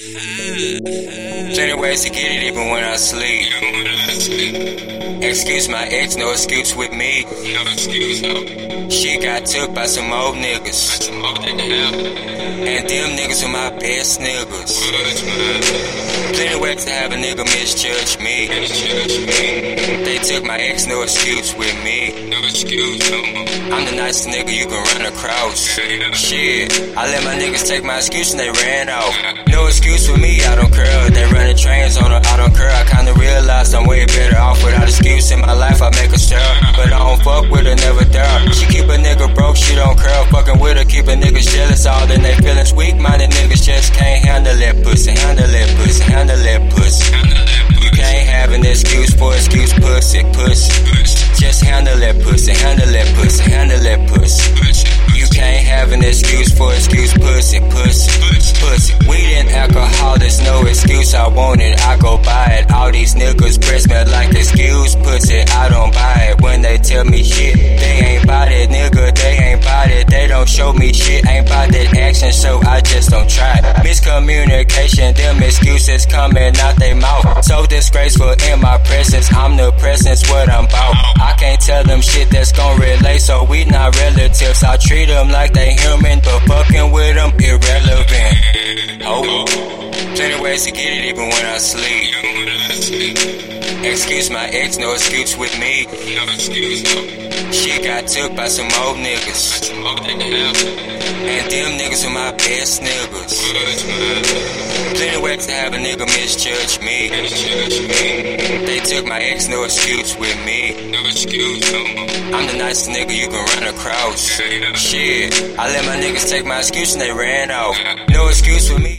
Plenty ways to get it even when I sleep. Excuse my ex, no excuse with me. She got took by some old niggas. And them niggas are my best niggas. Plenty ways to have a nigga misjudge me. They took my ex, no excuse with me. I'm the nicest nigga you can run across. Shit, I let my niggas take my excuse and they ran off. No excuse with me, I don't care. They running trains on her, I don't care. I kinda realized I'm way better off without excuse in my life. I make her stare, but I don't fuck with her, never dare. She keep a nigga broke, she don't care. Fucking with her, keep a niggas jealous, all in they feelings. Weak-minded niggas just can't handle that pussy, handle that pussy, handle that pussy. You can't have an excuse for excuse, pussy, pussy. Just handle that pussy, handle that pussy, handle that pussy. You can't have an excuse for excuse, pussy, pussy, pussy. Weed and alcohol, there's no excuse. I want it, I go buy it. All these niggas breath smell like excuse, pussy. I don't buy it when they tell me shit. They ain't bout it, nigga. They ain't bout it. They don't show me shit. Ain't bout that action, so I just don't try. Miscommunication, them excuses coming out they mouth. So disgraceful in my presence. I'm the presence, what I'm bout. I can't tell them shit that's gon' relate, so we not relatives. I treat them like they human, but fucking with them irrelevant. Oh, plenty ways to get it even when I sleep. Excuse my ex, no excuse with me. She got took by some old niggas. And them niggas are my best niggas. Plenty ways to have a nigga misjudge me. They took my ex, no excuse with me. I'm the nicest nigga you can run across. Shit, I let my niggas take my excuse and they ran off. No excuse with me.